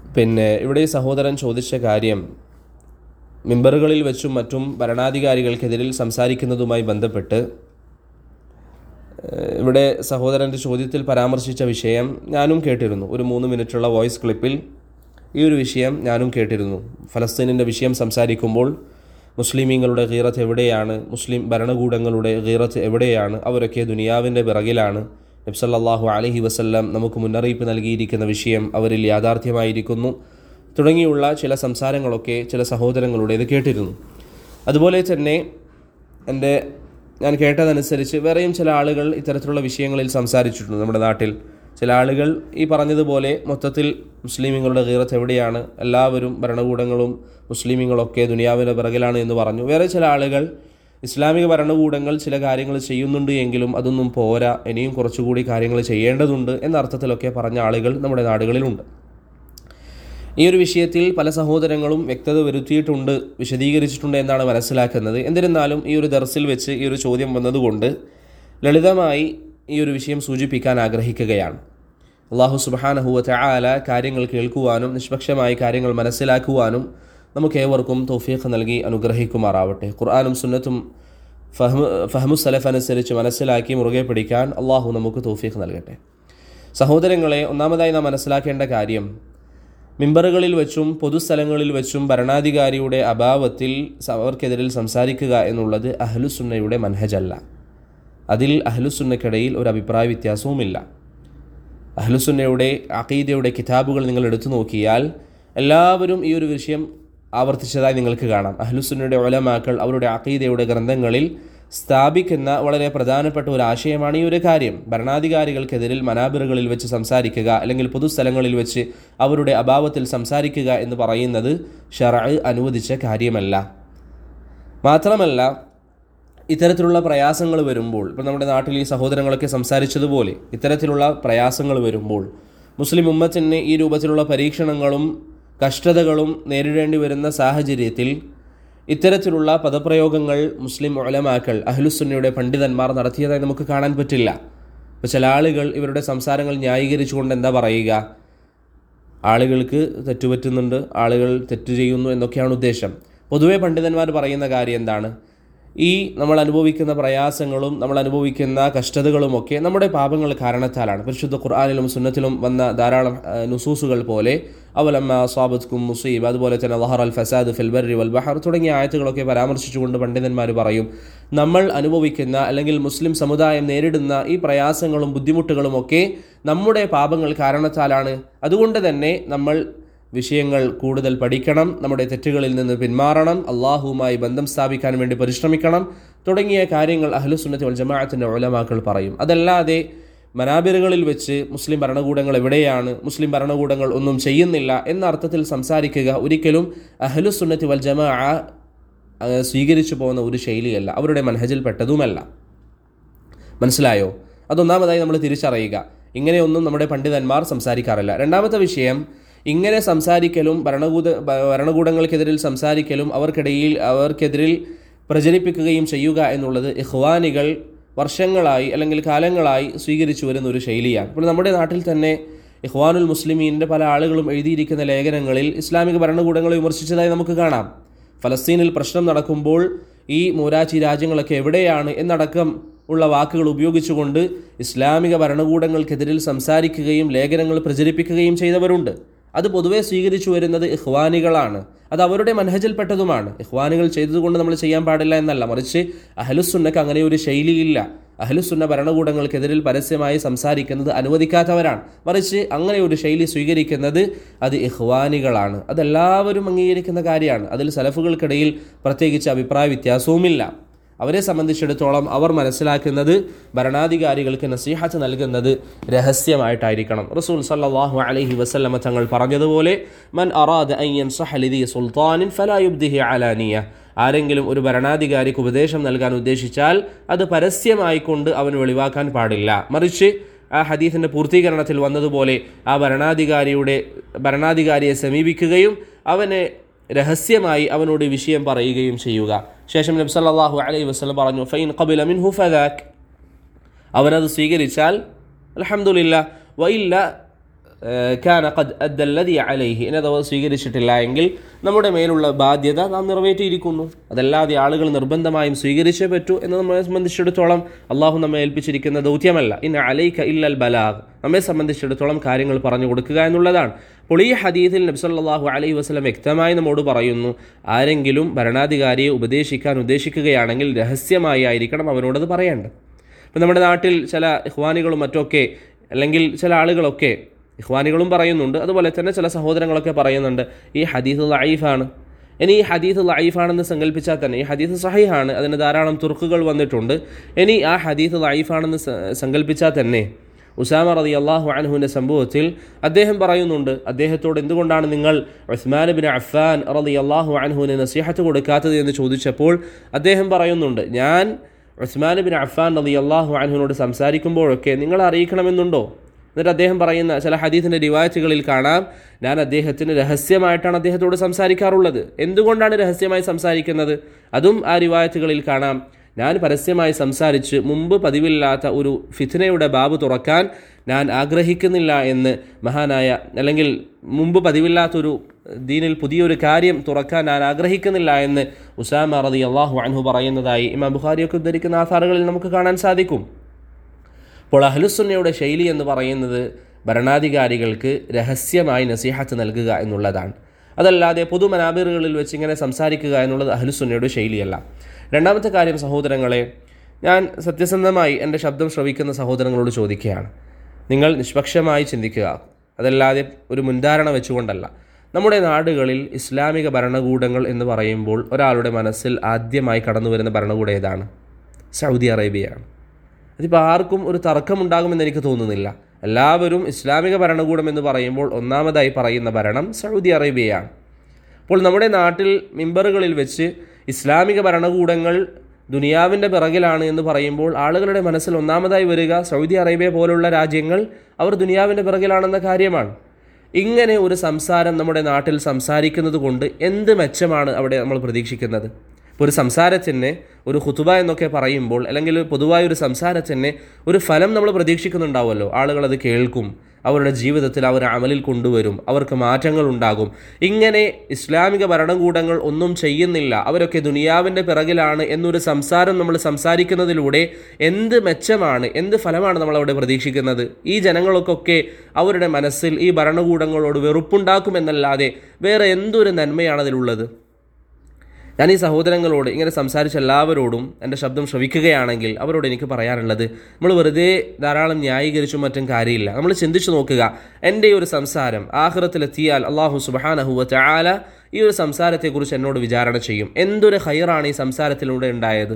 ഇവിടെ ഈ സഹോദരൻ ചോദിച്ച കാര്യം മിമ്പറുകളിൽ വെച്ചും മറ്റും ഭരണാധികാരികൾക്കെതിരിൽ സംസാരിക്കുന്നതുമായി ബന്ധപ്പെട്ട് ഇവിടെ സഹോദരൻ്റെ ചോദ്യത്തിൽ പരാമർശിച്ച വിഷയം ഞാനും കേട്ടിരുന്നു. ഒരു 3 മിനിറ്റുള്ള വോയിസ് ക്ലിപ്പിൽ ഈ ഒരു വിഷയം ഞാനും കേട്ടിരുന്നു. ഫലസ്തീനിൻ്റെ വിഷയം സംസാരിക്കുമ്പോൾ മുസ്ലിമീങ്ങളുടെ ഗീറത്ത് എവിടെയാണ്, മുസ്ലിം ഭരണകൂടങ്ങളുടെ ഗീറത്ത് എവിടെയാണ്, അവരൊക്കെ ദുനിയാവിൻ്റെ പിറകിലാണ്, നബി സല്ലല്ലാഹു അലൈഹി വസല്ലം നമുക്ക് മുന്നറിയിപ്പ് നൽകിയിരിക്കുന്ന വിഷയം അവരിൽ യാഥാർത്ഥ്യമായിരിക്കുന്നു തുടങ്ങിയുള്ള ചില സംസാരങ്ങളൊക്കെ ചില സഹോദരങ്ങളുടേത് കേട്ടിരുന്നു. അതുപോലെ തന്നെ ഞാൻ കേട്ടതനുസരിച്ച് വേറെയും ചില ആളുകൾ ഇത്തരത്തിലുള്ള വിഷയങ്ങളിൽ സംസാരിച്ചിട്ടുണ്ട്. നമ്മുടെ നാട്ടിൽ ചില ആളുകൾ ഈ പറഞ്ഞതുപോലെ മൊത്തത്തിൽ മുസ്ലിമീങ്ങളുടെ ഗീറത്ത് എവിടെയാണ്, എല്ലാവരും ഭരണകൂടങ്ങളും മുസ്ലിമീങ്ങളൊക്കെ ദുനിയാവിൻ്റെ പിറകിലാണ് എന്ന് പറഞ്ഞു. വേറെ ചില ആളുകൾ ഇസ്ലാമിക ഭരണകൂടങ്ങൾ ചില കാര്യങ്ങൾ ചെയ്യുന്നുണ്ട് എങ്കിലും അതൊന്നും പോരാ, ഇനിയും കുറച്ചുകൂടി കാര്യങ്ങൾ ചെയ്യേണ്ടതുണ്ട് എന്ന അർത്ഥത്തിലൊക്കെ പറഞ്ഞ ആളുകൾ നമ്മുടെ നാടുകളിലുണ്ട്. ഈ ഒരു വിഷയത്തിൽ പല സഹോദരങ്ങളും വ്യക്തത വരുത്തിയിട്ടുണ്ട്, വിശദീകരിച്ചിട്ടുണ്ട് എന്നാണ് മനസ്സിലാക്കുന്നത്. എന്നിരുന്നാലും ഈ ഒരു ദർസിൽ വെച്ച് ഈ ഒരു ചോദ്യം വന്നതുകൊണ്ട് ലളിതമായി ഈ ഒരു വിഷയം സൂചിപ്പിക്കാൻ ആഗ്രഹിക്കുകയാണ്. അല്ലാഹു സുബ്ഹാനഹു വ തആല കാര്യങ്ങൾ കേൾക്കുവാനും നിഷ്പക്ഷമായി കാര്യങ്ങൾ മനസ്സിലാക്കുവാനും നമുക്കേവർക്കും തൗഫീഖ് നൽകി അനുഗ്രഹിക്കുമാറാവട്ടെ. ഖുർആനും സുന്നത്തും ഫഹ്മു സലഫ് അനുസരിച്ച് മനസ്സിലാക്കി മുറുകെ പിടിക്കാൻ അള്ളാഹു നമുക്ക് തൗഫീഖ് നൽകട്ടെ. സഹോദരങ്ങളെ, ഒന്നാമതായി നാം മനസ്സിലാക്കേണ്ട കാര്യം, മിമ്പറുകളിൽ വെച്ചും പൊതുസ്ഥലങ്ങളിൽ വെച്ചും ഭരണാധികാരിയുടെ അഭാവത്തിൽ അവർക്കെതിരിൽ സംസാരിക്കുക എന്നുള്ളത് അഹ്ലുസുന്നയുടെ മൻഹജല്ല. അതിൽ അഹ്ലുസുന്നയ്ക്കിടയിൽ ഒരു അഭിപ്രായ വ്യത്യാസവുമില്ല. അഹ്ലുസുന്നയുടെ അഖീദയുടെ കിതാബുകൾ നിങ്ങൾ എടുത്തു നോക്കിയാൽ എല്ലാവരും ഈ ഒരു വിഷയം ആവർത്തിച്ചതായി നിങ്ങൾക്ക് കാണാം. അഹ്ലുസുന്നയുടെ ഉലമാക്കൾ അവരുടെ അഖീദയുടെ ഗ്രന്ഥങ്ങളിൽ സ്ഥാപിക്കുന്ന വളരെ പ്രധാനപ്പെട്ട ഒരു ആശയമാണ് ഈ ഒരു കാര്യം. ഭരണാധികാരികൾക്കെതിരിൽ മനാബിറുകളിൽ വെച്ച് സംസാരിക്കുക അല്ലെങ്കിൽ പൊതുസ്ഥലങ്ങളിൽ വെച്ച് അവരുടെ അഭാവത്തിൽ സംസാരിക്കുക എന്ന് പറയുന്നത് ശർഅ് അനുവദിച്ച കാര്യമല്ല. മാത്രമല്ല, ഇത്തരത്തിലുള്ള പ്രയാസങ്ങൾ വരുമ്പോൾ, ഇപ്പോൾ നമ്മുടെ നാട്ടിൽ ഈ സഹോദരങ്ങളൊക്കെ സംസാരിച്ചതുപോലെ ഇത്തരത്തിലുള്ള പ്രയാസങ്ങൾ വരുമ്പോൾ മുസ്ലിം ഉമ്മത്തിന് ഈ രൂപത്തിലുള്ള പരീക്ഷണങ്ങളും കഷ്ടതകളും നേരിടേണ്ടി വരുന്ന സാഹചര്യത്തിൽ ഇത്തരത്തിലുള്ള പദപ്രയോഗങ്ങൾ മുസ്ലിം ഉലമാക്കൾ അഹ്ലുസുന്നയുടെ പണ്ഡിതന്മാർ നടത്തിയതായി നമുക്ക് കാണാൻ പറ്റില്ല. ഇപ്പോൾ ചില ആളുകൾ ഇവരുടെ സംസാരങ്ങൾ ന്യായീകരിച്ചുകൊണ്ട് എന്താ പറയുക, ആളുകൾക്ക് തെറ്റുപറ്റുന്നുണ്ട്, ആളുകൾ തെറ്റ് ചെയ്യുന്നു എന്നൊക്കെയാണ് ഉദ്ദേശം. പൊതുവെ പണ്ഡിതന്മാർ പറയുന്ന കാര്യം എന്താണ്, ഈ നമ്മൾ അനുഭവിക്കുന്ന പ്രയാസങ്ങളും നമ്മൾ അനുഭവിക്കുന്ന കഷ്ടതകളുമൊക്കെ നമ്മുടെ പാപങ്ങൾ കാരണത്താലാണ്. പരിശുദ്ധ ഖുർആനിലും സുന്നത്തിലും വന്ന ധാരാളം നുസൂസുകൾ പോലെ അവലമ്മ അസ്വാബത്കും മുസീബ, അതുപോലെ തന്നെ ളഹറൽ ഫസാദ് ഫിൽ ബർരി വൽ ബഹർ തുടങ്ങിയ ആയത്തുകളൊക്കെ പരാമർശിച്ചുകൊണ്ട് പണ്ഡിതന്മാർ പറയും, നമ്മൾ അനുഭവിക്കുന്ന അല്ലെങ്കിൽ മുസ്ലിം സമുദായം നേരിടുന്ന ഈ പ്രയാസങ്ങളും ബുദ്ധിമുട്ടുകളും ഒക്കെ നമ്മുടെ പാപങ്ങൾ കാരണത്താലാണ്. അതുകൊണ്ട് തന്നെ നമ്മൾ വിഷയങ്ങൾ കൂടുതൽ പഠിക്കണം, നമ്മുടെ തെറ്റുകളിൽ നിന്ന് പിന്മാറണം, അള്ളാഹുവുമായി ബന്ധം സ്ഥാപിക്കാൻ വേണ്ടി പരിശ്രമിക്കണം തുടങ്ങിയ കാര്യങ്ങൾ അഹ്ലുസുന്നത്തി വൽ ജമാഅത്തിന്റെ ഉലമാക്കൾ പറയും. അതല്ലാതെ മനാബിറുകളിൽ വെച്ച് മുസ്ലിം ഭരണകൂടങ്ങൾ എവിടെയാണ്, മുസ്ലിം ഭരണകൂടങ്ങൾ ഒന്നും ചെയ്യുന്നില്ല എന്ന അർത്ഥത്തിൽ സംസാരിക്കുക ഒരിക്കലും അഹ്ലുസുന്നത്തി വൽ ജമാഅ സ്വീകരിച്ചു പോകുന്ന ഒരു ശൈലിയല്ല, അവരുടെ മനഹജിൽ പെട്ടതുമല്ല. മനസ്സിലായോ? അതൊന്നാമതായി നമ്മൾ തിരിച്ചറിയുക. ഇങ്ങനെയൊന്നും നമ്മുടെ പണ്ഡിതന്മാർ സംസാരിക്കാറില്ല. രണ്ടാമത്തെ വിഷയം, ഇങ്ങനെ സംസാരിക്കലും ഭരണകൂടങ്ങൾക്കെതിരിൽ സംസാരിക്കലും അവർക്കെതിരിൽ പ്രചരിപ്പിക്കുകയും ചെയ്യുക എന്നുള്ളത് ഇഖ്വാനികൾ വർഷങ്ങളായി അല്ലെങ്കിൽ കാലങ്ങളായി സ്വീകരിച്ചു വരുന്ന ഒരു ശൈലിയാണ്. ഇപ്പോൾ നമ്മുടെ നാട്ടിൽ തന്നെ ഇഖ്വാനുൽ മുസ്ലിമീൻ്റെ പല ആളുകളും എഴുതിയിരിക്കുന്ന ലേഖനങ്ങളിൽ ഇസ്ലാമിക ഭരണകൂടങ്ങളെ വിമർശിച്ചതായി നമുക്ക് കാണാം. ഫലസ്തീനിൽ പ്രശ്നം നടക്കുമ്പോൾ ഈ മൂരാച്ചി രാജ്യങ്ങളൊക്കെ എവിടെയാണ് എന്നടക്കം ഉള്ള വാക്കുകൾ ഉപയോഗിച്ചുകൊണ്ട് ഇസ്ലാമിക ഭരണകൂടങ്ങൾക്കെതിരിൽ സംസാരിക്കുകയും ലേഖനങ്ങൾ പ്രചരിപ്പിക്കുകയും ചെയ്തവരുണ്ട്. അത് പൊതുവെ സ്വീകരിച്ചു വരുന്നത് ഇഖ്വാനികളാണ്. അത് അവരുടെ മനഹജിൽപ്പെട്ടതുമാണ്. ഇഖ്വാനികൾ ചെയ്തതുകൊണ്ട് നമ്മൾ ചെയ്യാൻ പാടില്ല എന്നല്ല, മറിച്ച് അഹ്ലുസുന്നക്ക് അങ്ങനെ ഒരു ശൈലിയില്ല. അഹ്ലുസുന്ന ഭരണകൂടങ്ങൾക്കെതിരിൽ പരസ്യമായി സംസാരിക്കുന്നത് അനുവദിക്കാത്തവരാണ്. മറിച്ച് അങ്ങനെ ഒരു ശൈലി സ്വീകരിക്കുന്നത് അത് ഇഖ്വാനികളാണ്. അതെല്ലാവരും അംഗീകരിക്കുന്ന കാര്യമാണ്. അതിൽ സലഫുകൾക്കിടയിൽ പ്രത്യേകിച്ച് അഭിപ്രായ വ്യത്യാസവുമില്ല. അവരെ സംബന്ധിച്ചിടത്തോളം അവർ മനസ്സിലാക്കുന്നത് ഭരണാധികാരികൾക്ക് നസീഹത്ത് നൽകുന്നത് രഹസ്യമായിട്ടായിരിക്കണം. റസൂൽ സല്ലല്ലാഹു അലൈഹി വസല്ലമ തങ്ങൾ പറഞ്ഞതുപോലെ, മൻ അറാദ അൻ യൻസഹ ലിദി സുൽത്താനിൻ ഫലാ യുബ്ദിഹി അലാനിയ, ആരെങ്കിലും ഒരു ഭരണാധികാരിക്ക് ഉപദേശം നൽകാൻ ഉദ്ദേശിച്ചാൽ അത് പരസ്യമായിക്കൊണ്ട് അവന് വെളിവാക്കാൻ പാടില്ല. മറിച്ച് ആ ഹദീസിൻ്റെ പൂർത്തീകരണത്തിൽ വന്നതുപോലെ ആ ഭരണാധികാരിയെ സമീപിക്കുകയും അവനെ രഹസ്യമായി അവനോട് വിഷയം പറയുകയും ചെയ്യുക. ശേഷം നബി സല്ലല്ലാഹു അലൈഹി വസല്ലം പറഞ്ഞു, ഫൈൻ ഖബില മിൻഹു ഫദാക്, അവനത് സ്വീകരിച്ചാൽ അൽഹംദുലില്ലാഹ്, വഇല്ല കാന ഖദ് അദ്ദല്ലദി അലൈഹി, ഇനി അഥവാ സ്വീകരിച്ചിട്ടില്ല എങ്കിൽ നമ്മുടെ മേലുള്ള ബാധ്യത നാം നിറവേറ്റിയിരിക്കുന്നു. അതല്ലാതെ ആളുകൾ നിർബന്ധമായും സ്വീകരിച്ചേ പറ്റൂ എന്ന് നമ്മളെ സംബന്ധിച്ചിടത്തോളം അള്ളാഹു നമ്മെ ഏൽപ്പിച്ചിരിക്കുന്ന ദൗത്യമല്ല. ഇന്ന അലൈക ഇല്ലൽ ബലാഗ്, നമ്മെ സംബന്ധിച്ചിടത്തോളം കാര്യങ്ങൾ പറഞ്ഞു കൊടുക്കുക എന്നുള്ളതാണ്. അപ്പോൾ ഈ ഹദീസിൽ നബി സല്ലല്ലാഹു അലൈഹി വസല്ലം വ്യക്തമായി നമ്മോട് പറയുന്നു, ആരെങ്കിലും ഭരണാധികാരിയെ ഉപദേശിക്കാൻ ഉദ്ദേശിക്കുകയാണെങ്കിൽ രഹസ്യമായി ആയിരിക്കണം അവരോടത് പറയേണ്ടത്. ഇപ്പം നമ്മുടെ നാട്ടിൽ ചില ഇഖ്വാനികളും മറ്റൊക്കെ, അല്ലെങ്കിൽ ചില ആളുകളൊക്കെ, ഇഖ്വാനികളും പറയുന്നുണ്ട്, അതുപോലെ തന്നെ ചില സഹോദരങ്ങളൊക്കെ പറയുന്നുണ്ട് ഈ ഹദീസ് ലഈഫാണ്. ഇനി ഈ ഹദീസ് ലഈഫാണെന്ന് സങ്കല്പിച്ചാൽ തന്നെ ഈ ഹദീസ് സഹീഹാണ്, അതിന് ധാരാളം തുർക്കുകൾ വന്നിട്ടുണ്ട്. ഇനി ആ ഹദീസ് ലഈഫാണെന്ന് സങ്കല്പിച്ചാൽ തന്നെ ഉസാമ റളിയല്ലാഹു അൻഹുവിൻ്റെ സംഭവത്തിൽ അദ്ദേഹം പറയുന്നുണ്ട്, അദ്ദേഹത്തോട് എന്തുകൊണ്ടാണ് നിങ്ങൾ ഉസ്മാൻ ഇബ്നു അഫ്ഫാൻ റളിയല്ലാഹു അൻഹുവിന് നസീഹത്ത് കൊടുക്കാത്തത് എന്ന് ചോദിച്ചപ്പോൾ അദ്ദേഹം പറയുന്നുണ്ട്, ഞാൻ ഉസ്മാൻ ഇബ്നു അഫ്ഫാൻ റളിയല്ലാഹു അൻഹുവിനോട് സംസാരിക്കുമ്പോഴൊക്കെ നിങ്ങൾ അറിയിക്കണമെന്നുണ്ടോ? എന്നിട്ട് അദ്ദേഹം പറയുന്ന ചില ഹദീസിൻ്റെ റിവായത്തുകളിൽ കാണാം, ഞാൻ അദ്ദേഹത്തിന് രഹസ്യമായിട്ടാണ് അദ്ദേഹത്തോട് സംസാരിക്കാറുള്ളത്. എന്തുകൊണ്ടാണ് രഹസ്യമായി സംസാരിക്കുന്നത്? അതും ആ റിവായത്തുകളിൽ കാണാം, ഞാൻ പരസ്യമായി സംസാരിച്ച് മുമ്പ് പതിവില്ലാത്ത ഒരു ഫിത്നയുടെ ബാബ് തുറക്കാൻ ഞാൻ ആഗ്രഹിക്കുന്നില്ല എന്ന് മഹാനായ, അല്ലെങ്കിൽ മുമ്പ് പതിവില്ലാത്തൊരു ദീനിൽ പുതിയൊരു കാര്യം തുറക്കാൻ ഞാൻ ആഗ്രഹിക്കുന്നില്ല എന്ന് ഉസാമ റളിയല്ലാഹു അൻഹു പറയുന്നതായി ഇമാം ബുഖാരിയൊക്കെ ഉദ്ധരിക്കുന്ന ആധാറുകളിൽ നമുക്ക് കാണാൻ സാധിക്കും. അപ്പോൾ അഹ്ലുസുന്നയുടെ ശൈലി എന്ന് പറയുന്നത് ഭരണാധികാരികൾക്ക് രഹസ്യമായി നസീഹത്ത് നൽകുക എന്നുള്ളതാണ്. അതല്ലാതെ പൊതുമനാബിറുകളിൽ വെച്ച് ഇങ്ങനെ സംസാരിക്കുക എന്നുള്ളത് അഹ്ലുസുന്നയുടെ ശൈലിയല്ല. രണ്ടാമത്തെ കാര്യം സഹോദരങ്ങളെ, ഞാൻ സത്യസന്ധമായി എൻ്റെ ശബ്ദം ശ്രവിക്കുന്ന സഹോദരങ്ങളോട് ചോദിക്കുകയാണ്, നിങ്ങൾ നിഷ്പക്ഷമായി ചിന്തിക്കുക, അതല്ലാതെ ഒരു മുൻധാരണ വെച്ചുകൊണ്ടല്ല. നമ്മുടെ നാടുകളിൽ ഇസ്ലാമിക ഭരണകൂടങ്ങൾ എന്ന് പറയുമ്പോൾ ഒരാളുടെ മനസ്സിൽ ആദ്യമായി കടന്നു വരുന്ന ഭരണകൂടം ഏതാണ്? സൗദി അറേബ്യയാണ്. അതിപ്പോൾ ആർക്കും ഒരു തർക്കമുണ്ടാകുമെന്ന് എനിക്ക് തോന്നുന്നില്ല. എല്ലാവരും ഇസ്ലാമിക ഭരണകൂടം എന്ന് പറയുമ്പോൾ ഒന്നാമതായി പറയുന്ന ഭരണം സൗദി അറേബ്യയാണ്. അപ്പോൾ നമ്മുടെ നാട്ടിൽ മിമ്പറുകളിൽ വെച്ച് ഇസ്ലാമിക ഭരണകൂടങ്ങൾ ദുനിയാവിൻ്റെ പിറകിലാണ് എന്ന് പറയുമ്പോൾ ആളുകളുടെ മനസ്സിൽ ഒന്നാമതായി വരിക സൗദി അറേബ്യ പോലുള്ള രാജ്യങ്ങൾ അവർ ദുനിയാവിൻ്റെ പിറകിലാണെന്ന കാര്യമാണ്. ഇങ്ങനെ ഒരു സംസാരം നമ്മുടെ നാട്ടിൽ സംസാരിക്കുന്നത് കൊണ്ട് എന്ത് മെച്ചമാണ് അവിടെ നമ്മൾ പ്രതീക്ഷിക്കുന്നത്? ഒരു സംസാരത്തിന്, ഒരു ഖുതുബ എന്നൊക്കെ പറയുമ്പോൾ, അല്ലെങ്കിൽ പൊതുവായ ഒരു സംസാരത്തിന് ഒരു ഫലം നമ്മൾ പ്രതീക്ഷിക്കുന്നുണ്ടാവുമല്ലോ. ആളുകളത് കേൾക്കും, അവരുടെ ജീവിതത്തിൽ അവർ അമലിൽ കൊണ്ടുവരും, അവർക്ക് മാറ്റങ്ങൾ ഉണ്ടാകും. ഇങ്ങനെ ഇസ്ലാമിക ഭരണകൂടങ്ങൾ ഒന്നും ചെയ്യുന്നില്ല, അവരൊക്കെ ദുനിയാവിൻ്റെ പിറകിലാണ് എന്നൊരു സംസാരം നമ്മൾ സംസാരിക്കുന്നതിലൂടെ എന്ത് മെച്ചമാണ്, എന്ത് ഫലമാണ് നമ്മളവിടെ പ്രതീക്ഷിക്കുന്നത്? ഈ ജനങ്ങൾക്കൊക്കെ അവരുടെ മനസ്സിൽ ഈ ഭരണകൂടങ്ങളോട് വെറുപ്പുണ്ടാക്കുമെന്നല്ലാതെ വേറെ എന്തൊരു നന്മയാണ് അതിലുള്ളത്? ഞാൻ ഈ സഹോദരങ്ങളോട് ഇങ്ങനെ സംസാരിച്ച എല്ലാവരോടും എൻ്റെ ശബ്ദം ശ്രവിക്കുകയാണെങ്കിൽ അവരോട് എനിക്ക് പറയാനുള്ളത്, നമ്മൾ വെറുതെ ധാരാളം ന്യായീകരിച്ചും മറ്റും കാര്യമില്ല. നമ്മൾ ചിന്തിച്ചു നോക്കുക, എൻ്റെ ഈ ഒരു സംസാരം ആഖിറത്തിലെത്തിയാൽ അല്ലാഹു സുബ്ഹാനഹു വ തആല ഈ ഒരു സംസാരത്തെക്കുറിച്ച് എന്നോട് വിചാരണ ചെയ്യും. എന്തൊരു ഖൈറാണ് ഈ സംസാരത്തിലൂടെ ഉണ്ടായത്?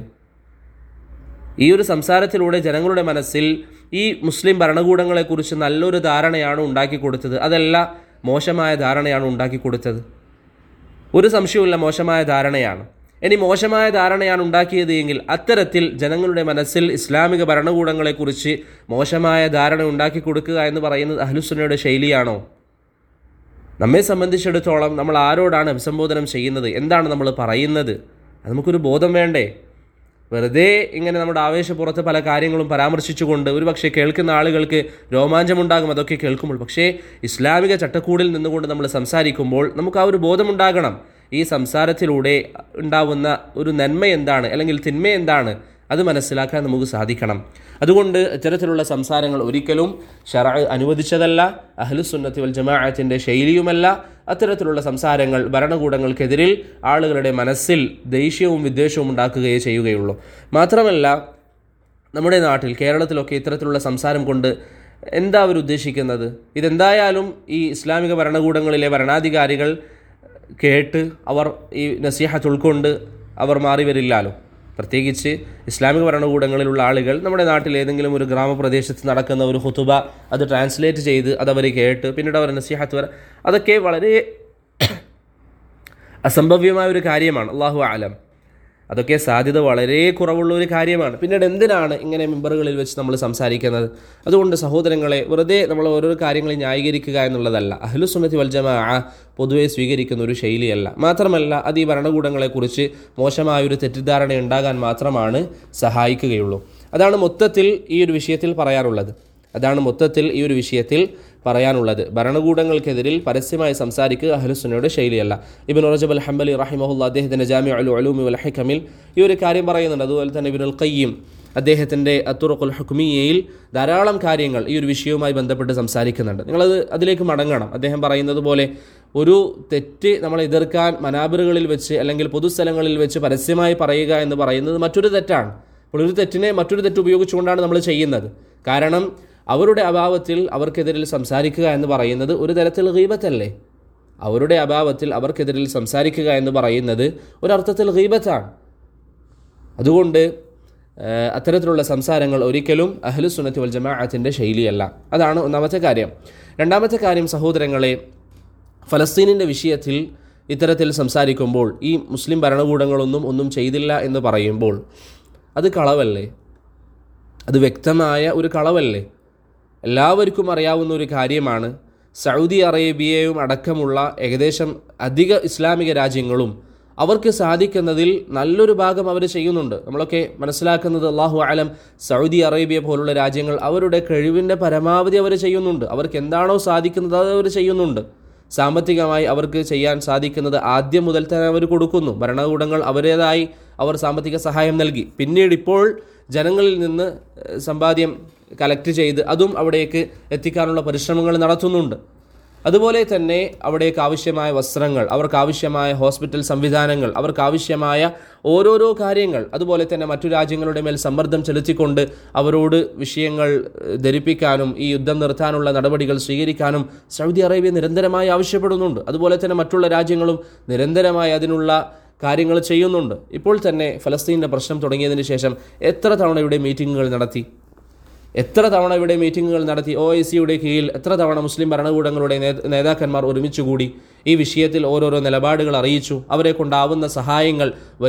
ഈ ഒരു സംസാരത്തിലൂടെ ജനങ്ങളുടെ മനസ്സിൽ ഈ മുസ്ലിം ഭരണകൂടങ്ങളെക്കുറിച്ച് നല്ലൊരു ധാരണയാണ് ഉണ്ടാക്കി കൊടുത്തത്, അതല്ല മോശമായ ധാരണയാണ് ഉണ്ടാക്കി കൊടുത്തത്? ഒരു സംശയവുമില്ല, മോശമായ ധാരണയാണ്. ഇനി മോശമായ ധാരണയാണ് ഉണ്ടാക്കിയത് എങ്കിൽ അത്തരത്തിൽ ജനങ്ങളുടെ മനസ്സിൽ ഇസ്ലാമിക ഭരണകൂടങ്ങളെക്കുറിച്ച് മോശമായ ധാരണ ഉണ്ടാക്കി കൊടുക്കുക എന്ന് പറയുന്നത് അഹ്ലുസുന്നയുടെ ശൈലിയാണോ? നമ്മെ സംബന്ധിച്ചിടത്തോളം നമ്മൾ ആരോടാണ് അഭിസംബോധനം ചെയ്യുന്നത്, എന്താണ് നമ്മൾ പറയുന്നത്, അത് നമുക്കൊരു ബോധം വേണ്ടേ? വെറുതെ ഇങ്ങനെ നമ്മുടെ ആവേശപ്പുറത്ത് പല കാര്യങ്ങളും പരാമർശിച്ചുകൊണ്ട് ഒരുപക്ഷെ കേൾക്കുന്ന ആളുകൾക്ക് രോമാഞ്ചമുണ്ടാകും അതൊക്കെ കേൾക്കുമ്പോൾ. പക്ഷേ ഇസ്ലാമിക ചട്ടക്കൂടിൽ നിന്നുകൊണ്ട് നമ്മൾ സംസാരിക്കുമ്പോൾ നമുക്ക് ആ ഒരു ബോധമുണ്ടാകണം. ഈ സംസാരത്തിലൂടെ ഉണ്ടാവുന്ന ഒരു നന്മ എന്താണ്, അല്ലെങ്കിൽ തിന്മ എന്താണ്, അത് മനസ്സിലാക്കാൻ നമുക്ക് സാധിക്കണം. അതുകൊണ്ട് ഇത്തരത്തിലുള്ള സംസാരങ്ങൾ ഒരിക്കലും ശർഅ് അനുവദിച്ചതല്ല, അഹ്ലുസുന്നത്തി വൽ ജമാഅത്തിൻ്റെ ശൈലിയുമല്ല. അത്തരത്തിലുള്ള സംസാരങ്ങൾ ഭരണകൂടങ്ങൾക്കെതിരിൽ ആളുകളുടെ മനസ്സിൽ ദേഷ്യവും വിദ്വേഷവും ഉണ്ടാക്കുകയേ ചെയ്യുകയുള്ളൂ. മാത്രമല്ല, നമ്മുടെ നാട്ടിൽ കേരളത്തിലൊക്കെ ഇത്തരത്തിലുള്ള സംസാരം കൊണ്ട് എന്താ അവർ ഉദ്ദേശിക്കുന്നത്? ഇതെന്തായാലും ഈ ഇസ്ലാമിക ഭരണകൂടങ്ങളിലെ ഭരണാധികാരികൾ കേട്ട് അവർ ഈ നസീഹത്ത് ഉൾക്കൊണ്ട് അവർ മാറി വരില്ലാലോ. പ്രത്യേകിച്ച് ഇസ്ലാമിക ഭരണകൂടങ്ങളിലുള്ള ആളുകൾ നമ്മുടെ നാട്ടിൽ ഏതെങ്കിലും ഒരു ഗ്രാമപ്രദേശത്ത് നടക്കുന്ന ഒരു ഖുതുബ അത് ട്രാൻസ്ലേറ്റ് ചെയ്ത് അതവർ കേട്ട് പിന്നീട് അവർ നസീഹത്ത് അതൊക്കെ വളരെ അസംഭവ്യമായ ഒരു കാര്യമാണ്. അല്ലാഹു അഅലം, അതൊക്കെ സാധ്യത വളരെ കുറവുള്ള ഒരു കാര്യമാണ്. പിന്നീട് എന്തിനാണ് ഇങ്ങനെ മിമ്പറുകളിൽ വെച്ച് നമ്മൾ സംസാരിക്കുന്നത്? അതുകൊണ്ട് സഹോദരങ്ങളെ, വെറുതെ നമ്മൾ ഓരോരോ കാര്യങ്ങൾ ന്യായീകരിക്കുക എന്നുള്ളതല്ല അഹ്ലുസുന്നത്തി വൽ ജമാഅ പൊതുവെ സ്വീകരിക്കുന്ന ഒരു ശൈലിയല്ല. മാത്രമല്ല, അത് ഈ ഭരണകൂടങ്ങളെക്കുറിച്ച് മോശമായൊരു തെറ്റിദ്ധാരണ ഉണ്ടാകാൻ മാത്രമാണ് സഹായിക്കുകയുള്ളൂ. അതാണ് മൊത്തത്തിൽ ഈ ഒരു വിഷയത്തിൽ പറയാനുള്ളത്. പറയാനുള്ളത്. ഭരണകൂടങ്ങൾക്കെതിരിൽ പരസ്യമായി സംസാരിക്കുക അഹ്ലുസുന്നയുടെ ശൈലിയല്ല. ഇബ്നു റജബ് അൽ ഹംബലി റഹിമഹുല്ലാ അദ്ദേഹത്തിൻ്റെ ജാമിഉൽ ഉലൂമി വൽ ഹികമിൽ ഈ ഒരു കാര്യം പറയുന്നുണ്ട്. അതുപോലെ തന്നെ ഇബ്നുൽ ഖയ്യിം അദ്ദേഹത്തിൻ്റെ അത്തുറഖുൽ ഹുക്മിയയിൽ ധാരാളം കാര്യങ്ങൾ ഈ ഒരു വിഷയവുമായി ബന്ധപ്പെട്ട് സംസാരിക്കുന്നുണ്ട്. നിങ്ങളത് അതിലേക്ക് മടങ്ങണം. അദ്ദേഹം പറയുന്നത് പോലെ ഒരു തെറ്റ് നമ്മൾ എതിർക്കാൻ മനാബറുകളിൽ വെച്ച് അല്ലെങ്കിൽ പൊതുസ്ഥലങ്ങളിൽ വെച്ച് പരസ്യമായി പറയുക എന്ന് പറയുന്നത് മറ്റൊരു തെറ്റാണ്. അപ്പോൾ ഒരു തെറ്റിനെ മറ്റൊരു തെറ്റ് ഉപയോഗിച്ചുകൊണ്ടാണ് നമ്മൾ ചെയ്യുന്നത്. കാരണം അവരുടെ അഭാവത്തിൽ അവർക്കെതിരിൽ സംസാരിക്കുക എന്ന് പറയുന്നത് ഒരു തരത്തിൽ ഗീബത്തല്ലേ? അവരുടെ അഭാവത്തിൽ അവർക്കെതിരിൽ സംസാരിക്കുക എന്ന് പറയുന്നത് ഒരർത്ഥത്തിൽ ഗീബത്താണ്. അതുകൊണ്ട് അത്തരത്തിലുള്ള സംസാരങ്ങൾ ഒരിക്കലും അഹ്ലുസുന്നത്തി വൽ ജമാഅത്തിൻ്റെ ശൈലിയല്ല. അതാണ് ഒന്നാമത്തെ കാര്യം. രണ്ടാമത്തെ കാര്യം സഹോദരങ്ങളെ, ഫലസ്തീനിൻ്റെ വിഷയത്തിൽ ഇത്തരത്തിൽ സംസാരിക്കുമ്പോൾ ഈ മുസ്ലിം ഭരണകൂടങ്ങളൊന്നും ചെയ്തില്ല എന്ന് പറയുമ്പോൾ അത് കളവല്ലേ? അത് വ്യക്തമായ ഒരു കളവല്ലേ? എല്ലാവർക്കും അറിയാവുന്ന ഒരു കാര്യമാണ്, സൗദി അറേബ്യയും അടക്കമുള്ള ഏകദേശം അധിക ഇസ്ലാമിക രാജ്യങ്ങളും അവർക്ക് സാധിക്കുന്നതിൽ നല്ലൊരു ഭാഗം അവർ ചെയ്യുന്നുണ്ട്. നമ്മളൊക്കെ മനസ്സിലാക്കുന്നത് അല്ലാഹു അലം സൗദി അറേബ്യ പോലുള്ള രാജ്യങ്ങൾ അവരുടെ കഴിവിൻ്റെ പരമാവധി അവർ ചെയ്യുന്നുണ്ട്. അവർക്ക് എന്താണോ സാധിക്കുന്നത് അത് അവർ ചെയ്യുന്നുണ്ട്. സാമ്പത്തികമായി അവർക്ക് ചെയ്യാൻ സാധിക്കുന്നത് ആദ്യം മുതൽ തന്നെ അവർ കൊടുക്കുന്നു. ഭരണകൂടങ്ങൾ അവരുടേതായി അവർ സാമ്പത്തിക സഹായം നൽകി. പിന്നീട് ഇപ്പോൾ ജനങ്ങളിൽ നിന്ന് സമ്പാദ്യം കളക്ട് ചെയ്ത് അതും അവിടേക്ക് എത്തിക്കാനുള്ള പരിശ്രമങ്ങൾ നടത്തുന്നുണ്ട്. അതുപോലെ തന്നെ അവിടേക്ക് ആവശ്യമായ വസ്ത്രങ്ങൾ, അവർക്കാവശ്യമായ ഹോസ്പിറ്റൽ സംവിധാനങ്ങൾ, അവർക്കാവശ്യമായ ഓരോരോ കാര്യങ്ങൾ, അതുപോലെ തന്നെ മറ്റു രാജ്യങ്ങളുടെ മേൽ സമ്മർദ്ദം ചെലുത്തിക്കൊണ്ട് അവരോട് വിഷയങ്ങൾ ധരിപ്പിക്കാനും ഈ യുദ്ധം നിർത്താനുള്ള നടപടികൾ സ്വീകരിക്കാനും സൗദി അറേബ്യ നിരന്തരമായി ആവശ്യപ്പെടുന്നുണ്ട്. അതുപോലെ തന്നെ മറ്റുള്ള രാജ്യങ്ങളും നിരന്തരമായി അതിനുള്ള കാര്യങ്ങൾ ചെയ്യുന്നുണ്ട്. ഇപ്പോൾ തന്നെ ഫലസ്തീൻ്റെ പ്രശ്നം തുടങ്ങിയതിന് ശേഷം എത്ര തവണ ഇവിടെ മീറ്റിങ്ങുകൾ നടത്തി? OICയുടെ കീഴിൽ എത്ര തവണ മുസ്ലിം ഭരണകൂടങ്ങളുടെ നേതാക്കന്മാർ ഒരുമിച്ചുകൂടി ഈ വിഷയത്തിൽ ഓരോരോ നിലപാടുകൾ അറിയിച്ചു. അവരെ കൊണ്ടാവുന്ന സഹായങ്ങൾ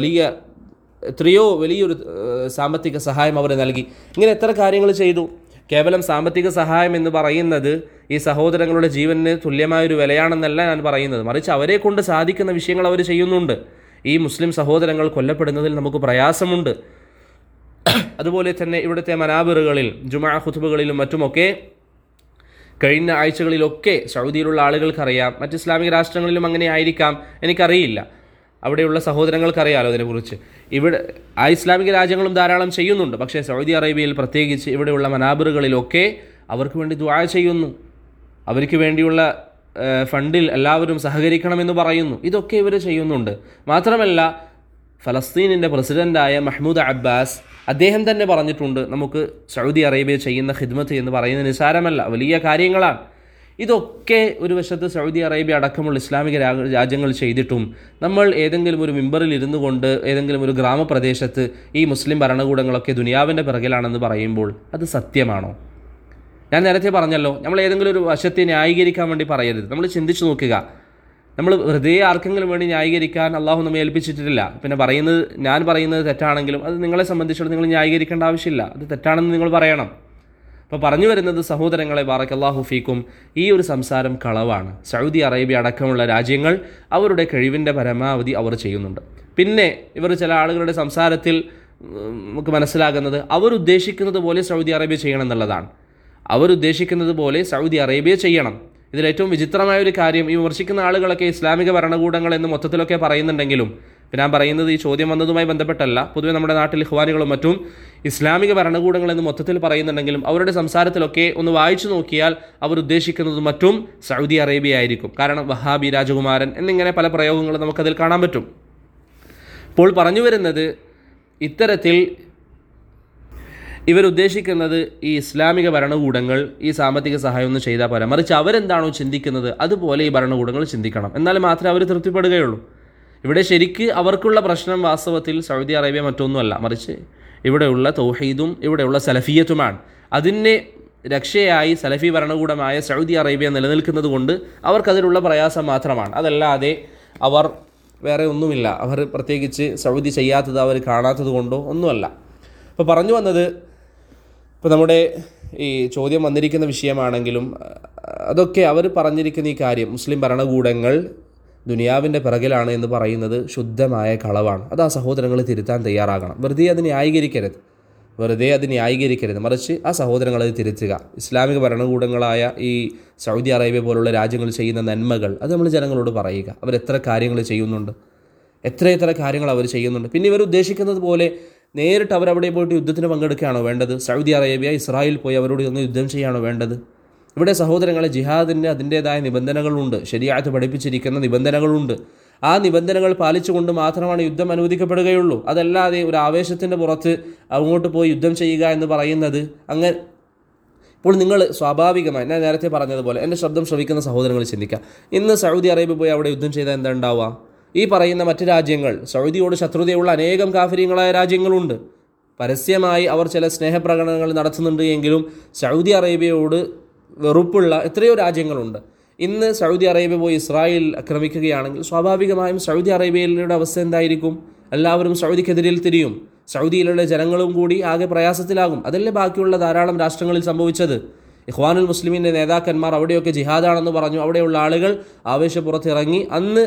വലിയൊരു സാമ്പത്തിക സഹായം അവർ നൽകി. ഇങ്ങനെ എത്ര കാര്യങ്ങൾ ചെയ്തു. കേവലം സാമ്പത്തിക സഹായം എന്ന് പറയുന്നത് ഈ സഹോദരങ്ങളുടെ ജീവന് തുല്യമായൊരു വിലയാണെന്നല്ല ഞാൻ പറയുന്നത്. മറിച്ച് അവരെ കൊണ്ട് സാധിക്കുന്ന വിഷയങ്ങൾ അവർ ചെയ്യുന്നുണ്ട്. ഈ മുസ്ലിം സഹോദരങ്ങൾ കൊല്ലപ്പെടുന്നതിൽ നമുക്ക് പ്രയാസമുണ്ട്. അതുപോലെ തന്നെ ഇവിടുത്തെ മനാബറുകളിൽ ജുമാ ഖുതുബകളിലും മറ്റുമൊക്കെ കഴിഞ്ഞ ആഴ്ചകളിലൊക്കെ സൗദിയിലുള്ള ആളുകൾക്കറിയാം, മറ്റ് ഇസ്ലാമിക രാഷ്ട്രങ്ങളിലും അങ്ങനെ ആയിരിക്കാം, എനിക്കറിയില്ല. അവിടെയുള്ള സഹോദരങ്ങൾക്കറിയാലോ അതിനെക്കുറിച്ച്. ഇവിടെ ഇസ്ലാമിക രാജ്യങ്ങളും ധാരാളം ചെയ്യുന്നുണ്ട്. പക്ഷേ സൗദി അറേബ്യയിൽ പ്രത്യേകിച്ച് ഇവിടെയുള്ള മനാബറുകളിലൊക്കെ അവർക്ക് വേണ്ടി ദുആ ചെയ്യുന്നു. അവർക്ക് വേണ്ടിയുള്ള ഫണ്ടിൽ എല്ലാവരും സഹകരിക്കണമെന്ന് പറയുന്നു. ഇതൊക്കെ ഇവർ ചെയ്യുന്നുണ്ട്. മാത്രമല്ല ഫലസ്തീനിൻ്റെ പ്രസിഡൻ്റായ മഹ്മൂദ് അബ്ബാസ് അദ്ദേഹം തന്നെ പറഞ്ഞിട്ടുണ്ട്, നമുക്ക് സൗദി അറേബ്യ ചെയ്യുന്ന ഖിദ്മത്ത് എന്ന് പറയുന്നത് നിസാരമല്ല, വലിയ കാര്യങ്ങളാണ്. ഇതൊക്കെ ഒരു വശത്ത് സൗദി അറേബ്യ അടക്കമുള്ള ഇസ്ലാമിക രാജ്യങ്ങൾ ചെയ്തിട്ടും നമ്മൾ ഏതെങ്കിലും ഒരു മിമ്പറിൽ ഇരുന്നു കൊണ്ട് ഏതെങ്കിലും ഒരു ഗ്രാമപ്രദേശത്ത് ഈ മുസ്ലിം ഭരണകൂടങ്ങളൊക്കെ ദുനിയാവിൻ്റെ പിറകിലാണെന്ന് പറയുമ്പോൾ അത് സത്യമാണോ? ഞാൻ നേരത്തെ പറഞ്ഞല്ലോ, നമ്മൾ ഏതെങ്കിലും ഒരു വശത്തെ ന്യായീകരിക്കാൻ വേണ്ടി പറയരുത്. നമ്മൾ ചിന്തിച്ചു നോക്കുക. നമ്മൾ വെറുതെ ആർക്കെങ്കിലും വേണ്ടി ന്യായീകരിക്കാൻ അള്ളാഹു നമ്മെ ഏൽപ്പിച്ചിട്ടില്ല. പിന്നെ ഞാൻ പറയുന്നത് തെറ്റാണെങ്കിലും അത് നിങ്ങളെ സംബന്ധിച്ചിടത്തോളം നിങ്ങൾ ന്യായീകരിക്കേണ്ട ആവശ്യമില്ല. അത് തെറ്റാണെന്ന് നിങ്ങൾ പറയണം. അപ്പോൾ പറഞ്ഞു വരുന്നത് സഹോദരങ്ങളെ ബാറക്കല്ലാഹു ഫീക്കും, ഈ ഒരു സംസാരം കളവാണ്. സൗദി അറേബ്യ അടക്കമുള്ള രാജ്യങ്ങൾ അവരുടെ കഴിവിൻ്റെ പരമാവധി അവർ ചെയ്യുന്നുണ്ട്. പിന്നെ ഇവർ ചില ആളുകളുടെ സംസാരത്തിൽ നമുക്ക് മനസ്സിലാകുന്നത് അവരുദ്ദേശിക്കുന്നത് പോലെ സൗദി അറേബ്യ ചെയ്യണം എന്നുള്ളതാണ്. അവരുദ്ദേശിക്കുന്നത് പോലെ സൗദി അറേബ്യ ചെയ്യണം. ഇതിലേറ്റവും വിചിത്രമായ ഒരു കാര്യം, ഈ വിമർശിക്കുന്ന ആളുകളൊക്കെ ഇസ്ലാമിക ഭരണകൂടങ്ങൾ എന്ന് മൊത്തത്തിലൊക്കെ പറയുന്നുണ്ടെങ്കിലും, ഞാൻ പറയുന്നത് ഈ ചോദ്യം വന്നതുമായി ബന്ധപ്പെട്ടല്ല, പൊതുവെ നമ്മുടെ നാട്ടിൽ ഇഖ്വാനികളും മറ്റും ഇസ്ലാമിക ഭരണകൂടങ്ങൾ എന്ന് മൊത്തത്തിൽ പറയുന്നുണ്ടെങ്കിലും അവരുടെ സംസാരത്തിലൊക്കെ ഒന്ന് വായിച്ചു നോക്കിയാൽ അവർ ഉദ്ദേശിക്കുന്നത് മറ്റും സൗദി അറേബ്യ ആയിരിക്കും. കാരണം വഹാബി രാജകുമാരൻ എന്നിങ്ങനെ പല പ്രയോഗങ്ങളും നമുക്കതിൽ കാണാൻ പറ്റും. അപ്പോൾ പറഞ്ഞു വരുന്നത്, ഇത്തരത്തിൽ ഇവരുദ്ദേശിക്കുന്നത് ഈ ഇസ്ലാമിക ഭരണകൂടങ്ങൾ ഈ സാമ്പത്തിക സഹായം ഒന്നും ചെയ്താൽ പോരാ, മറിച്ച് അവരെന്താണോ ചിന്തിക്കുന്നത് അതുപോലെ ഈ ഭരണകൂടങ്ങൾ ചിന്തിക്കണം. എന്നാൽ മാത്രമേ അവർ തൃപ്തിപ്പെടുകയുള്ളൂ. ഇവിടെ ശരിക്ക് അവർക്കുള്ള പ്രശ്നം വാസ്തവത്തിൽ സൗദി അറേബ്യ മറ്റൊന്നുമല്ല, മറിച്ച് ഇവിടെയുള്ള തൗഹീദും ഇവിടെയുള്ള സലഫിയത്തുമാണ്. അതിനെ രക്ഷയായി സലഫി ഭരണകൂടമായ സൗദി അറേബ്യ നിലനിൽക്കുന്നത് കൊണ്ട് അവർക്കതിലുള്ള പ്രയാസം മാത്രമാണ്. അതല്ലാതെ അവർ വേറെ ഒന്നുമില്ല. അവർ പ്രത്യേകിച്ച് സൗദി ചെയ്യാത്തത് അവർ കാണാത്തത് കൊണ്ടോ ഒന്നുമല്ല. ഇപ്പോൾ പറഞ്ഞു വന്നത്, ഇപ്പോൾ നമ്മുടെ ഈ ചോദ്യം വന്നിരിക്കുന്ന വിഷയമാണെങ്കിലും അതൊക്കെ അവർ പറഞ്ഞിരിക്കുന്ന ഈ കാര്യം, മുസ്ലിം ഭരണകൂടങ്ങൾ ദുനിയാവിൻ്റെ പിറകിലാണ് എന്ന് പറയുന്നത് ശുദ്ധമായ കളവാണ്. അത് ആ സഹോദരങ്ങൾ തിരുത്താൻ തയ്യാറാകണം. വെറുതെ അത് ന്യായീകരിക്കരുത്. വെറുതെ അത് ന്യായീകരിക്കരുത്, മറിച്ച് ആ സഹോദരങ്ങൾ അത് തിരുത്തുക. ഇസ്ലാമിക ഭരണകൂടങ്ങളായ ഈ സൗദി അറേബ്യ പോലുള്ള രാജ്യങ്ങൾ ചെയ്യുന്ന നന്മകൾ അത് നമ്മൾ ജനങ്ങളോട് പറയുക. അവരെത്ര കാര്യങ്ങൾ ചെയ്യുന്നുണ്ട്, എത്ര കാര്യങ്ങൾ അവർ ചെയ്യുന്നുണ്ട്. പിന്നെ ഇവർ ഉദ്ദേശിക്കുന്നത് പോലെ നേരിട്ട് അവരവിടെ പോയിട്ട് യുദ്ധത്തിന് പങ്കെടുക്കുകയാണോ വേണ്ടത്? സൗദി അറേബ്യ ഇസ്രായേൽ പോയി അവരോട് ഒന്ന് യുദ്ധം ചെയ്യുകയാണോ വേണ്ടത്? ഇവിടെ സഹോദരങ്ങളെ, ജിഹാദിന് അതിൻ്റേതായ നിബന്ധനകളുണ്ട്, ശരീഅത്ത് പഠിപ്പിച്ചിരിക്കുന്ന നിബന്ധനകളുണ്ട്. ആ നിബന്ധനകൾ പാലിച്ചുകൊണ്ട് മാത്രമാണ് യുദ്ധം അനുവദിക്കപ്പെടുകയുള്ളൂ. അതല്ലാതെ ഒരു ആവേശത്തിൻ്റെ പുറത്ത് അങ്ങോട്ട് പോയി യുദ്ധം ചെയ്യുക എന്ന് പറയുന്നത് അങ്ങനെ. ഇപ്പോൾ നിങ്ങൾ സ്വാഭാവികമായി ഞാൻ നേരത്തെ പറഞ്ഞതുപോലെ എൻ്റെ ശബ്ദം ശ്രവിക്കുന്ന സഹോദരങ്ങൾ ചിന്തിക്കുക. ഇന്ന് സൗദി അറേബ്യ പോയി അവിടെ യുദ്ധം ചെയ്താൽ എന്താ ഉണ്ടാവുക? ഈ പറയുന്ന മറ്റ് രാജ്യങ്ങൾ, സൗദിയോട് ശത്രുതയുള്ള അനേകം കാഫിര്യങ്ങളായ രാജ്യങ്ങളുണ്ട്. പരസ്യമായി അവർ ചില സ്നേഹപ്രകടനങ്ങൾ നടത്തുന്നുണ്ട് എങ്കിലും സൗദി അറേബ്യയോട് വെറുപ്പുള്ള എത്രയോ രാജ്യങ്ങളുണ്ട്. ഇന്ന് സൗദി അറേബ്യ പോയി ഇസ്രായേൽ ആക്രമിക്കുകയാണെങ്കിൽ സ്വാഭാവികമായും സൗദി അറേബ്യയിലുള്ള അവസ്ഥ എന്തായിരിക്കും? എല്ലാവരും സൗദിക്കെതിരിൽ തിരിയും. സൗദിയിലുള്ള ജനങ്ങളും കൂടി ആകെ പ്രയാസത്തിലാകും. അതല്ലേ ബാക്കിയുള്ള ധാരാളം രാഷ്ട്രങ്ങളിൽ സംഭവിച്ചത്. ഇഖ്വാനുൽ മുസ്ലിമീൻ്റെ നേതാക്കന്മാർ അവിടെയൊക്കെ ജിഹാദാണെന്ന് പറഞ്ഞു. അവിടെയുള്ള ആളുകൾ ആവേശപ്പുറത്തിറങ്ങി. അന്ന്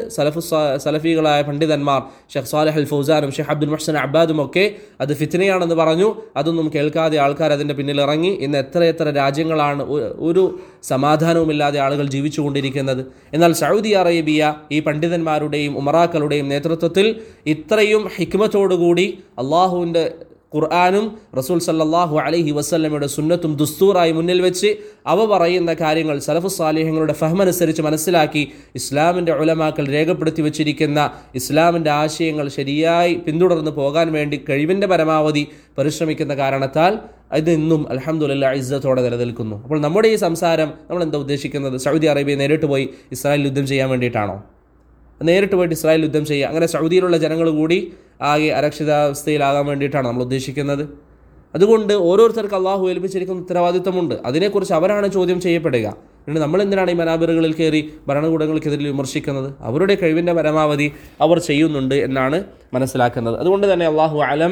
സലഫികളായ പണ്ഡിതന്മാർ ഷെയ്ഖ് സാലിഹ് അൽ ഫൗസാനും ഷെയ്ഖ് അബ്ദുൽ മുഹ്സൻ അബ്ബാദും ഒക്കെ അത് ഫിത്നയാണെന്ന് പറഞ്ഞു. അതൊന്നും കേൾക്കാതെ ആൾക്കാർ അതിൻ്റെ പിന്നിൽ ഇറങ്ങി. ഇന്ന് എത്ര രാജ്യങ്ങളാണ് ഒരു സമാധാനവുമില്ലാതെ ആളുകൾ ജീവിച്ചുകൊണ്ടിരിക്കുന്നത്. എന്നാൽ സൗദി അറേബ്യ ഈ പണ്ഡിതന്മാരുടെയും ഉമറാക്കളുടെയും നേതൃത്വത്തിൽ ഇത്രയും ഹിക്മത്തോടുകൂടി അള്ളാഹുവിൻ്റെ ഖുർആനും റസൂൽ സല്ലല്ലാഹു അലൈഹി വസല്ലമയുടെ സുന്നത്തും ദുസ്തൂറായി മുന്നിൽ വെച്ച് അവ പറയുന്ന കാര്യങ്ങൾ സലഫു സാലിഹ്യങ്ങളുടെ ഫഹ്മനുസരിച്ച് മനസ്സിലാക്കി ഇസ്ലാമിൻ്റെ ഉലമാക്കൾ രേഖപ്പെടുത്തി വച്ചിരിക്കുന്ന ഇസ്ലാമിൻ്റെ ആശയങ്ങൾ ശരിയായി പിന്തുടർന്ന് പോകാൻ വേണ്ടി കഴിവിൻ്റെ പരമാവധി പരിശ്രമിക്കുന്ന കാരണത്താൽ ഇത് ഇന്നും അൽഹംദുലില്ലാഹ് ഇസ്സത്തോടെ നിലനിൽക്കുന്നു. അപ്പോൾ നമ്മുടെ ഈ സംസാരം നമ്മൾ എന്താ ഉദ്ദേശിക്കുന്നത്? സൗദി അറേബ്യ നേരിട്ട് പോയി ഇസ്രായേൽ യുദ്ധം ചെയ്യാൻ വേണ്ടിയിട്ടാണോ? നേരിട്ട് പോയിട്ട് ഇസ്രായേൽ യുദ്ധം ചെയ്യുക, അങ്ങനെ സൗദിയിലുള്ള ജനങ്ങൾ കൂടി ആകെ അരക്ഷിതാവസ്ഥയിലാകാൻ വേണ്ടിയിട്ടാണ് നമ്മൾ ഉദ്ദേശിക്കുന്നത്? അതുകൊണ്ട് ഓരോരുത്തർക്ക് അള്ളാഹു ഏൽപ്പിച്ചിരിക്കുന്ന ഉത്തരവാദിത്തമുണ്ട്. അതിനെക്കുറിച്ച് അവരാണ് ചോദ്യം ചെയ്യപ്പെടുക. പിന്നെ നമ്മൾ എന്തിനാണ് ഈ മനാബിറുകളിൽ കയറി ഭരണകൂടങ്ങൾക്കെതിരെ വിമർശിക്കുന്നത്? അവരുടെ കഴിവിൻ്റെ പരമാവധി അവർ ചെയ്യുന്നുണ്ട് എന്നാണ് മനസ്സിലാക്കുന്നത്. അതുകൊണ്ട് തന്നെ അള്ളാഹു അലം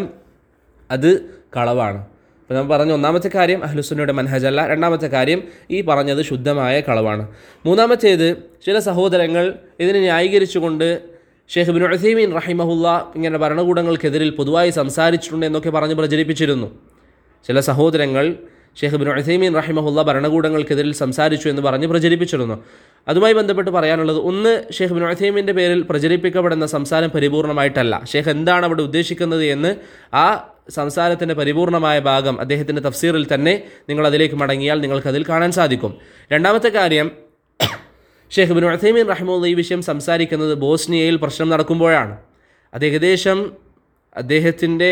അത് കളവാണ്. അപ്പോൾ നമ്മൾ പറഞ്ഞ ഒന്നാമത്തെ കാര്യം അഹ്ലുസുന്നയുടെ മൻഹജല്ല. രണ്ടാമത്തെ കാര്യം ഈ പറഞ്ഞത് ശുദ്ധമായ കളവാണ്. മൂന്നാമത്തേത്, ചില സഹോദരങ്ങൾ ഇതിനെ ന്യായീകരിച്ചുകൊണ്ട് ഷെയ്ഖ് ഇബ്നു ഉസൈമീൻ റഹിമഹുല്ല ഇങ്ങനെ ഭരണകൂടങ്ങൾക്കെതിരിൽ പൊതുവായി സംസാരിച്ചിട്ടുണ്ട് എന്നൊക്കെ പറഞ്ഞ് പ്രചരിപ്പിച്ചിരുന്നു. ചില സഹോദരങ്ങൾ ഷെയ്ഖ് ഇബ്നു ഉസൈമീൻ റഹിമഹുല്ല ഭരണകൂടങ്ങൾക്കെതിരിൽ സംസാരിച്ചു എന്ന് പറഞ്ഞ് പ്രചരിപ്പിച്ചിരുന്നു. അതുമായി ബന്ധപ്പെട്ട് പറയാനുള്ളത്, ഒന്ന്, ഷെയ്ഖ് ഇബ്നു ഉസൈമീൻ്റെ പേരിൽ പ്രചരിപ്പിക്കപ്പെടുന്ന സംസാരം പരിപൂർണമായിട്ടല്ല. ഷെയ്ഖ് എന്താണ് അവിടെ ഉദ്ദേശിക്കുന്നത് എന്ന് ആ സംസാരത്തിൻ്റെ പരിപൂർണമായ ഭാഗം അദ്ദേഹത്തിൻ്റെ തഫ്സീറിൽ തന്നെ നിങ്ങൾ അതിലേക്ക് മടങ്ങിയാൽ നിങ്ങൾക്കതിൽ കാണാൻ സാധിക്കും. രണ്ടാമത്തെ കാര്യം, ഷെയ്ഖ് ഇബ്നു ഉസൈമീൻ റഹിമഹുല്ലാഹ് ഈ വിഷയം സംസാരിക്കുന്നത് ബോസ്നിയയിൽ പ്രശ്നം നടക്കുമ്പോഴാണ്. അത് ഏകദേശം അദ്ദേഹത്തിൻ്റെ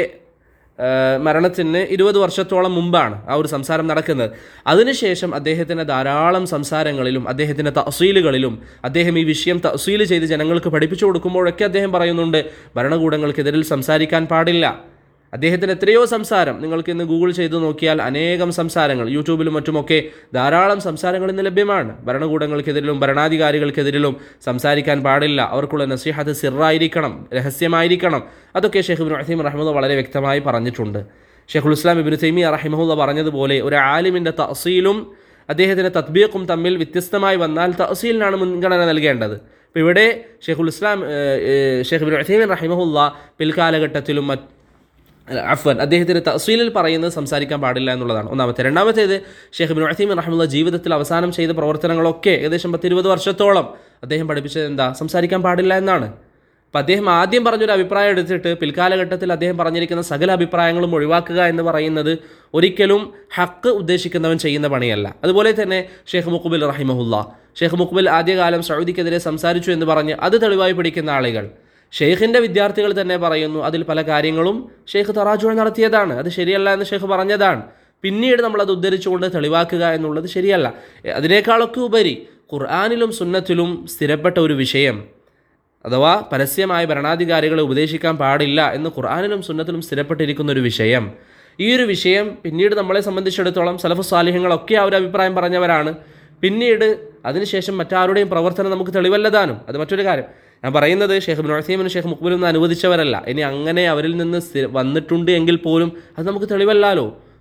മരണത്തിന് 20 വർഷത്തോളം മുമ്പാണ് ആ ഒരു സംസാരം നടക്കുന്നത്. അതിനുശേഷം അദ്ദേഹത്തിൻ്റെ ധാരാളം സംസാരങ്ങളിലും അദ്ദേഹത്തിൻ്റെ തഅ്സീലുകളിലും അദ്ദേഹം ഈ വിഷയം തഅ്സീൽ ചെയ്ത് ജനങ്ങൾക്ക് പഠിപ്പിച്ചു കൊടുക്കുമ്പോഴൊക്കെ അദ്ദേഹം പറയുന്നുണ്ട് ഭരണകൂടങ്ങൾക്കെതിരിൽ സംസാരിക്കാൻ പാടില്ല. അദ്ദേഹത്തിന് എത്രയോ സംസാരം നിങ്ങൾക്ക് ഇന്ന് ഗൂഗിൾ ചെയ്ത് നോക്കിയാൽ അനേകം സംസാരങ്ങൾ, യൂട്യൂബിലും മറ്റുമൊക്കെ ധാരാളം സംസാരങ്ങൾ ഇന്ന് ലഭ്യമാണ്. ഭരണകൂടങ്ങൾക്കെതിരിലും ഭരണാധികാരികൾക്കെതിരിലും സംസാരിക്കാൻ പാടില്ല, അവർക്കുള്ള നസീഹത്ത് സിറായിരിക്കണം, രഹസ്യമായിരിക്കണം. അതൊക്കെ ഷെയ്ഖ് ഇബ്നു ഉസൈമീൻ റഹിമഹുല്ലാഹ് വളരെ വ്യക്തമായി പറഞ്ഞിട്ടുണ്ട്. ഷെയ്ഖുൽ ഇസ്ലാം ഇബ്നു തൈമിയ്യ റഹിമഹുല്ലാഹ് പറഞ്ഞതുപോലെ ഒരു ആലിമിൻ്റെ തഅ്സീലും അദ്ദേഹത്തിൻ്റെ തത്ബീഖും തമ്മിൽ വ്യത്യസ്തമായി വന്നാൽ തഅ്സീലിനാണ് മുൻഗണന നൽകേണ്ടത്. അപ്പോൾ ഇവിടെ ഷെയ്ഖുൽ ഇസ്ലാം ഷെയ്ഖ് ഇബ്നു ഉസൈമീൻ റഹിമഹുല്ലാഹ് പിൽക്കാലഘട്ടത്തിലും അദ്ദേഹത്തിൻ്റെ തഅ്സീലിൽ പറയുന്നത് സംസാരിക്കാൻ പാടില്ല എന്നുള്ളതാണ് ഒന്നാമത്തെ. രണ്ടാമത്തേത്, ഷെയ്ഖ് ഇബ്നു ഉസൈമീൻ റഹിമഹുല്ലാഹ് ജീവിതത്തിൽ അവസാനം ചെയ്ത പ്രവർത്തനങ്ങളൊക്കെ ഏകദേശം 10-20 വർഷത്തോളം അദ്ദേഹം പഠിപ്പിച്ചത് എന്താ? സംസാരിക്കാൻ പാടില്ല എന്നാണ്. അപ്പം അദ്ദേഹം ആദ്യം പറഞ്ഞൊരു അഭിപ്രായം എടുത്തിട്ട് പിൽക്കാലഘട്ടത്തിൽ അദ്ദേഹം പറഞ്ഞിരിക്കുന്ന സകല അഭിപ്രായങ്ങളും ഒഴിവാക്കുക എന്ന് പറയുന്നത് ഒരിക്കലും ഹക്ക് ഉദ്ദേശിക്കുന്നവൻ ചെയ്യുന്ന പണിയല്ല. അതുപോലെ തന്നെ ഷെയ്ഖ് മുഖ്ബിൽ റഹിമഹുല്ലാഹ്, ഷെയ്ഖ് മുഖ്ബിൽ ആദ്യകാലം സൗദിക്കെതിരെ സംസാരിച്ചു എന്ന് പറഞ്ഞ് അത് തെളിവായി പിടിക്കുന്ന ആളുകൾ, ഷെയ്ഖിൻ്റെ വിദ്യാർത്ഥികൾ തന്നെ പറയുന്നു അതിൽ പല കാര്യങ്ങളും ഷെയ്ഖ് തറാജുഅ നടത്തിയതാണ്, അത് ശരിയല്ല എന്ന് ഷെയ്ഖ് പറഞ്ഞതാണ്. പിന്നീട് നമ്മളത് ഉദ്ധരിച്ചുകൊണ്ട് തെളിവാക്കുക എന്നുള്ളത് ശരിയല്ല. അതിനേക്കാളൊക്കെ ഉപരി ഖുർആനിലും സുന്നത്തിലും സ്ഥിരപ്പെട്ട ഒരു വിഷയം, അഥവാ പരസ്യമായ ഭരണാധികാരികളെ ഉപദേശിക്കാൻ പാടില്ല എന്ന് ഖുർആനിലും സുന്നത്തിലും സ്ഥിരപ്പെട്ടിരിക്കുന്ന ഒരു വിഷയം, ഈ ഒരു വിഷയം പിന്നീട് നമ്മളെ സംബന്ധിച്ചിടത്തോളം സലഫു സാലിഹ്യങ്ങളൊക്കെ ആ ഒരു അഭിപ്രായം പറഞ്ഞവരാണ്. പിന്നീട് അതിനുശേഷം മറ്റാരുടെയും പ്രവർത്തനം നമുക്ക് തെളിവല്ലതാനും. അത് മറ്റൊരു കാര്യം. ഞാൻ പറയുന്നത് ഷെയ്ഖ് ഇബ്നു ഉസൈമീനും ഷെയ്ഖ് മുഖ്ബിലും അനുവദിച്ചവരല്ല. ഇനി അങ്ങനെ അവരിൽ നിന്ന് വന്നിട്ടുണ്ട് എങ്കിൽ പോലും അത് നമുക്ക് തെളിവല്ലാലോ.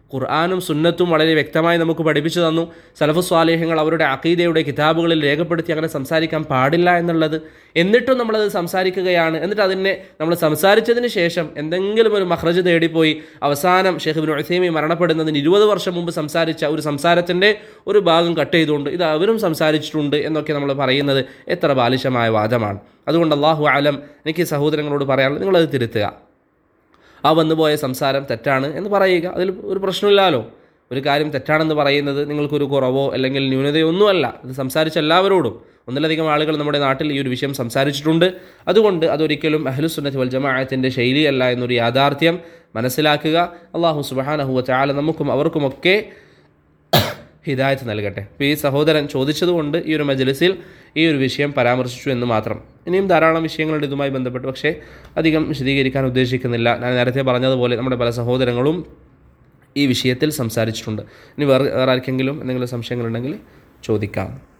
ഖുർആനും സുന്നത്തും വളരെ വ്യക്തമായി നമുക്ക് പഠിപ്പിച്ചു തന്നു. സലഫു സ്വാലിഹ്യങ്ങൾ അവരുടെ അഖീദയുടെ കിതാബുകളിൽ രേഖപ്പെടുത്തി അങ്ങനെ സംസാരിക്കാൻ പാടില്ല എന്നുള്ളത്. എന്നിട്ടും നമ്മളത് സംസാരിക്കുകയാണ്. എന്നിട്ട് അതിനെ നമ്മൾ സംസാരിച്ചതിന് ശേഷം എന്തെങ്കിലും ഒരു മഖ്റജ് തേടിപ്പോയി അവസാനം ഷെയ്ഖ് ഇബ്നു ഉസൈമീൻ മരണപ്പെടുന്നതിന് 20 വർഷം മുമ്പ് സംസാരിച്ച ഒരു സംസാരത്തിൻ്റെ ഒരു ഭാഗം കട്ട് ചെയ്തുകൊണ്ട് ഇത് അവരും സംസാരിച്ചിട്ടുണ്ട് എന്നൊക്കെ നമ്മൾ പറയുന്നത് എത്ര ബാലിശമായ വാദമാണ്. അതുകൊണ്ട് അല്ലാഹു അലം, എനിക്ക് സഹോദരങ്ങളോട് പറയാനുള്ളത്, നിങ്ങളത് തിരുത്തുക. ആ വന്നുപോയ സംസാരം തെറ്റാണ് എന്ന് പറയുക, അതിൽ ഒരു പ്രശ്നമില്ലല്ലോ. ഒരു കാര്യം തെറ്റാണെന്ന് പറയുന്നത് നിങ്ങൾക്കൊരു കുറവോ അല്ലെങ്കിൽ ന്യൂനതയോ ഒന്നുമല്ല. അത് സംസാരിച്ച എല്ലാവരോടും, ഒന്നിലധികം ആളുകൾ നമ്മുടെ നാട്ടിൽ ഈ ഒരു വിഷയം സംസാരിച്ചിട്ടുണ്ട്. അതുകൊണ്ട് അതൊരിക്കലും അഹ്ലുസുന്നത്ത് വൽ ജമാഅത്തിൻ്റെ ശൈലിയല്ല എന്നൊരു യാഥാർത്ഥ്യം മനസ്സിലാക്കുക. അല്ലാഹു സുബ്ഹാനഹു വ തആല നമുക്കും അവർക്കുമൊക്കെ ഹിദായത്ത് നൽകട്ടെ. ഇപ്പോൾ ഈ സഹോദരൻ ചോദിച്ചതുകൊണ്ട് ഈ ഒരു മജ്ലിസിൽ ഈ ഒരു വിഷയം പരാമർശിച്ചു എന്ന് മാത്രം. ഇനിയും ധാരാളം വിഷയങ്ങളുണ്ട് ഇതുമായി ബന്ധപ്പെട്ട്, പക്ഷേ അധികം വിശദീകരിക്കാൻ ഉദ്ദേശിക്കുന്നില്ല. ഞാൻ നേരത്തെ പറഞ്ഞതുപോലെ നമ്മുടെ പല സഹോദരങ്ങളും ഈ വിഷയത്തിൽ സംസാരിച്ചിട്ടുണ്ട്. ഇനി വേറെ ആർക്കെങ്കിലും എന്തെങ്കിലും സംശയങ്ങളുണ്ടെങ്കിൽ ചോദിക്കാം.